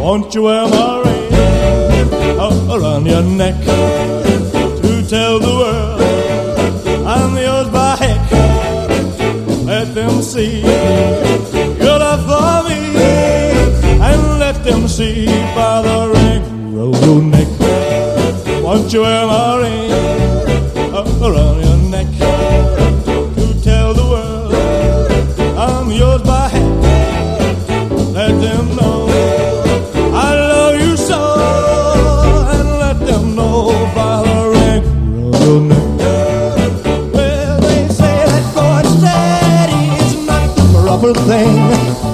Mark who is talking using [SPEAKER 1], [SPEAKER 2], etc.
[SPEAKER 1] Won't you wear my ring around your neck to tell the world I'm yours by heck? Let them see your love for me, and let them see by the ring around your neck. Won't you wear my ring around your neck to tell the world I'm yours by heck? Let them know I love you so, and let them know by the ring around your neck. Well, they say that going steady is not the proper thing.